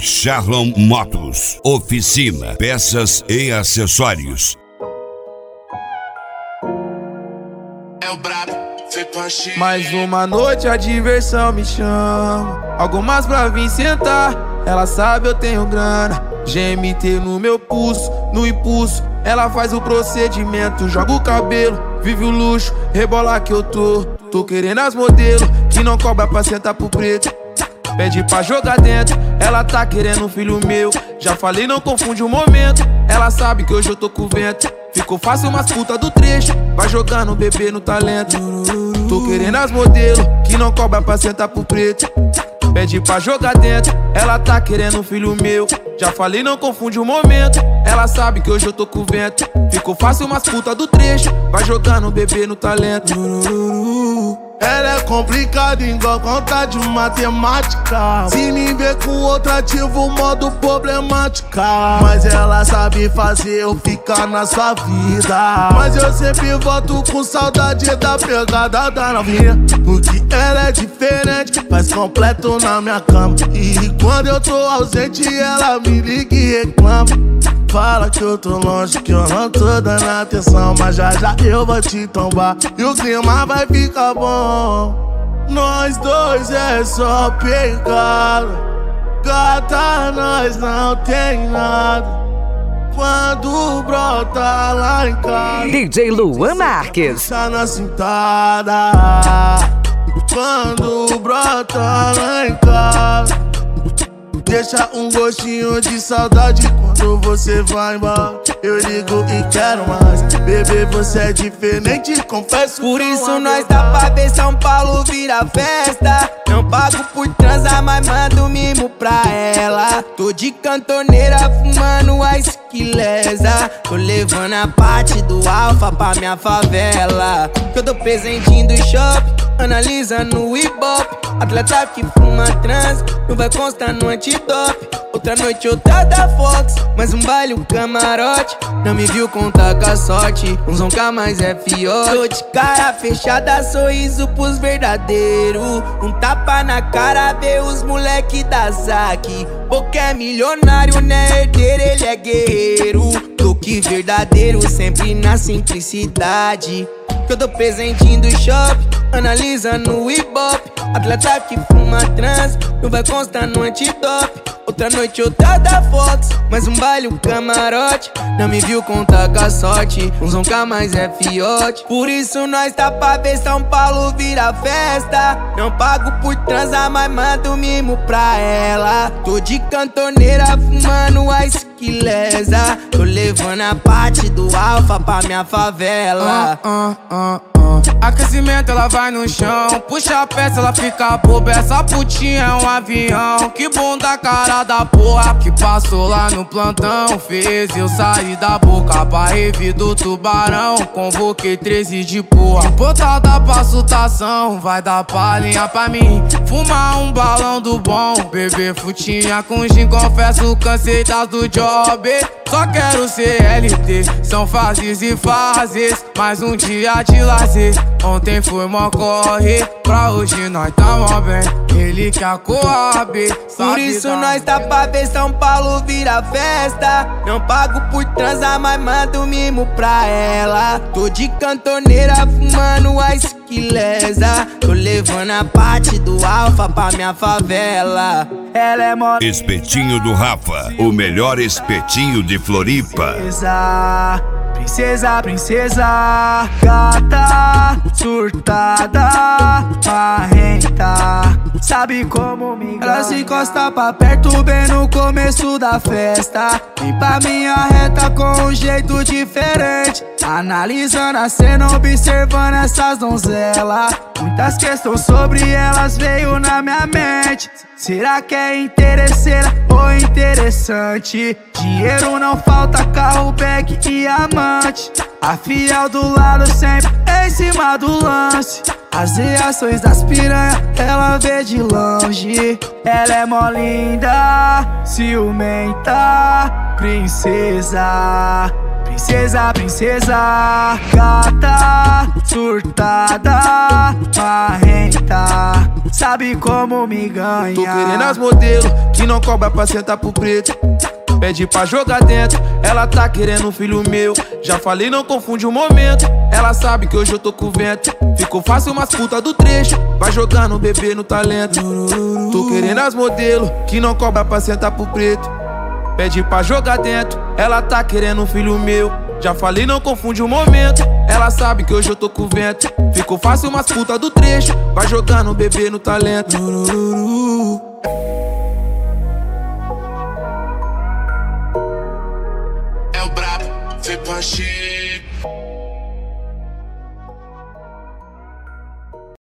Charlon Motos, oficina, peças e acessórios. É o brabo, foi panche. Mais uma noite a diversão me chama. Algumas pra vir sentar. Ela sabe eu tenho grana. GMT no meu pulso, no impulso. Ela faz o procedimento, joga o cabelo, vive o luxo, rebola que eu tô. Tô querendo as modelos que não cobra pra sentar pro preto. Pede pra jogar dentro, ela tá querendo um filho meu. Já falei, não confunde o momento. Ela sabe que hoje eu tô com vento. Ficou fácil umas puta do trecho. Vai jogando bebê no talento. Tô querendo as modelos que não cobra pra sentar pro preto. Pede pra jogar dentro, ela tá querendo um filho meu. Já falei, não confunde o momento. Ela sabe que hoje eu tô com vento. Ficou fácil umas puta do trecho. Vai jogando bebê no talento. Ela é complicada igual conta de matemática. Se me ver com outra, ativo o modo problemática. Mas ela sabe fazer eu ficar na sua vida. Mas eu sempre volto com saudade da pegada da novinha. Porque ela é diferente, faz completo na minha cama. E quando eu tô ausente, ela me liga e reclama. Fala que eu tô longe, que eu não tô dando atenção. Mas já já eu vou te tombar e o clima vai ficar bom. Nós dois é só pegada. Gata, nós não tem nada. Quando brota lá em casa, DJ Luan Marques. tá na cintada. Quando brota lá em casa, deixa um gostinho de saudade quando você vai embora. Eu ligo e quero mais. Bebê, você é diferente, confesso. Por isso nós dá pra ver São Paulo vira festa. Não pago por transar, mas mando mimo pra ela. Tô de cantoneira fumando a esquileza. Tô levando a parte do Alfa pra minha favela. Que eu dou presentinho do shopping, analisando o Ibope. Atleta que fuma trans, não vai constar no antidope. Outra noite, outra da Fox, mais um baile, um camarote. Não me viu contar com a sorte, um zonca mais é fiote. Tô de cara fechada, sorriso pros verdadeiros. Um tapa na cara, vê os moleque da Zaque. Porque é milionário, né herdeiro, ele é guerreiro. Toque verdadeiro, sempre na simplicidade. Que eu dou presentinho do shopping, analisando o Ibope. Atleta que fuma trans, não vai constar no antidope. Outra noite, outra da Fox, mais um baile, um camarote. Não me viu contar com a sorte, um zonca mais é fiote. Por isso nós tá pra ver São Paulo vira festa. Não pago por transar, mas mando mimo pra ela. Tô de cantoneira fumando a esquileza. Tô levando a parte do Alfa pra minha favela. Aquecimento, ela vai no chão. Puxa a peça, ela fica boba. Essa putinha é um avião. Que bunda cara da porra que passou lá no plantão. Fez eu sair da boca pra revir do tubarão. Convoquei 13 de porra. Botar da passutação. Vai dar palhinha pra mim. Fumar um balão do bom. Beber frutinha com gin. Confesso, cansei das do job. Só quero ser LT. São fases e fases. Mais um dia de lazer. Ontem foi mó corre, pra hoje nós tamo bem. Ele que a Coab. Por isso nós tá pra ver São Paulo vira festa. Não pago por transar, mas mando mimo pra ela. Tô de cantoneira fumando a esquileza. Tô levando a parte do Alfa pra minha favela. Ela é mó Espetinho do Rafa, o melhor espetinho de Floripa. princesa, princesa, gata, surtada, marrenta. Sabe como me engana. Ela se encosta pra perto bem no começo da festa. Vem pra minha reta com um jeito diferente. Analisando a cena, observando essas donzelas. Muitas questões sobre elas veio na minha mente. Será que é interesseira ou interessante? Dinheiro não falta, carro, bag e amante. A fiel do lado sempre em cima do lance. As reações das piranhas ela vê de longe. Ela é mó linda, ciumenta, princesa. Princesa, princesa, gata, surtada, marrenta. sabe como me ganha. Tô querendo as modelos que não cobra pra sentar pro preto. Pede pra jogar dentro, ela tá querendo um filho meu. Já falei, não confunde o momento. Ela sabe que hoje eu tô com vento. Ficou fácil umas puta do trecho. Vai jogando o bebê no talento. Tô querendo as modelos que não cobra pra sentar pro preto. Pede pra jogar dentro, ela tá querendo um filho meu. Já falei, não confunde o momento. Ela sabe que hoje eu tô com vento. Ficou fácil umas puta do trecho. Vai jogando o bebê no talento. É o brabo, Fê Panchito.